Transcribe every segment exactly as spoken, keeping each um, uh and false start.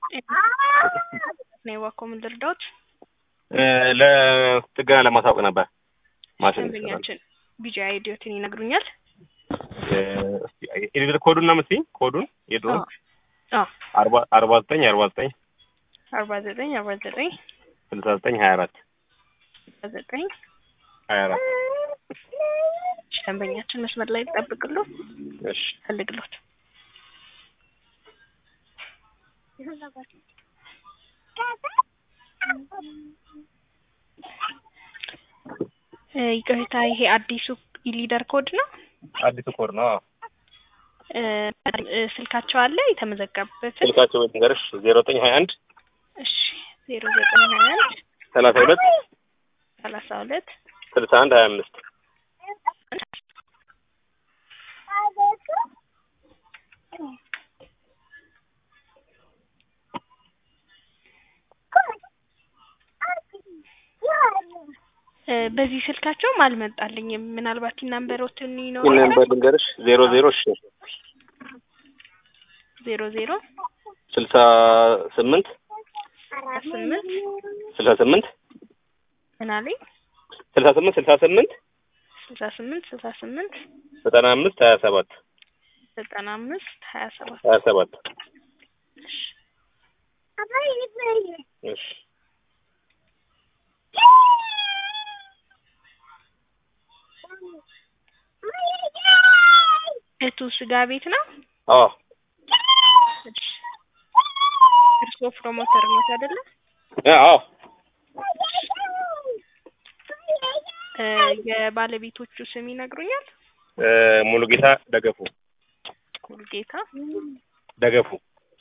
ነው ዋኮም ልርዳት ለጥገና ለማሳወቅ ነበር ማሽን ደንበኛችን ቢጂ አይዲዮትን ይነግሩኛል እስቲ ኢዲት ኮዱን ነው መስይ ኮዱን የድሮ አዎ አርባ ዘጠኝ አርባ ዘጠኝ አርባ ዘጠኝ አርባ ዘጠኝ ስልሳ ዘጠኝ ሀያ አራት ዘጠኝ ሀያ አራት ደንበኛችን መስመር ላይ ተጠብቅሉ እሺ ፈልግሉት ይቅርታ ይሄ አዲሱ ኢሊደር ኮድ ነው አዲሱ ኮድ ነው ስልካቸው አለ የተመዘገበበት ስልካቸው ወንገርሽ ዜሮ ዘጠኝ ሀያ አንድ እሺ ዜሮ ዘጠኝ ሀያ አንድ ሰላሳ ሁለት ሰላሳ ሁለት ስልሳ አንድ ሀያ አምስት በዚህ ስልካቸው አልመጣልኝም ምናልባት ነምበሮትን ነው ነምበር ልንገርሽ ዜሮ ዜሮ እሺ ዜሮ ዜሮ ስልሳ ስምንት ስምንት ስልሳ ስምንት ምናልኝ ስልሳ ስምንት ስልሳ ስምንት ስልሳ ስምንት ስልሳ ስምንት ዘጠና አምስት ሀያ ሰባት ዘጠና አምስት ሀያ ሰባት ሀያ ሰባት እሺ እቱ ስጋ ቤት ነው አዎ እርሶ ፕሮሞተር ነው አይደለ አዎ የባለቤቶቹ ስም ይነግሩኛል ሙሉጌታ ደገፉ ሙሉጌታ ደገፉ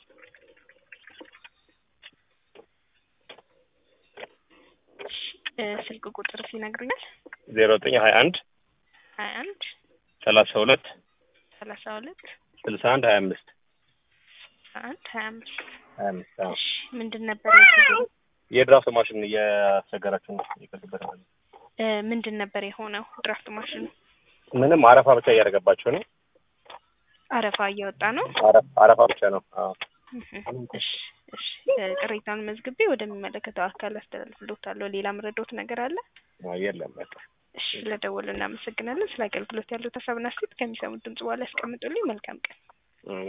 ስልክ ቁጥር ሲነግሩኛል ዜሮ ዘጠኝ ሀያ አንድ ሀያ አንድ ሰላሳ ሁለት ሰላሳ ሁለት ስልሳ አንድ ሀያ አምስት አንድ ሀያ አምስት ሀያ አምስት እሺ ምንድን ነበር የሆነው የድራፍት ማሽን እያስቸገራችሁ ነው ይፈልግበት ማለት ምንድን ነበር የሆነው ድራፍት ማሽኑ ምንም አረፋ ብቻ እያደረገባቸው ነው አረፋ እያወጣ ነው አረፋ ብቻ ነው አዎ እሺ እሺ ቅሬታውን መዝግቤ ወደሚመለከተው አካል አስተላልፍልዎታለሁ ሌላ ምረዶት ነገር አለ የለም በቃ እሺ ለደወሉ እናመሰግናለን ስለ አገልግሎት ያለው ተሳብና ስልክ ከሚሰሙት ድምጽ በኋላ ያስቀምጡልኝ መልካም ቀን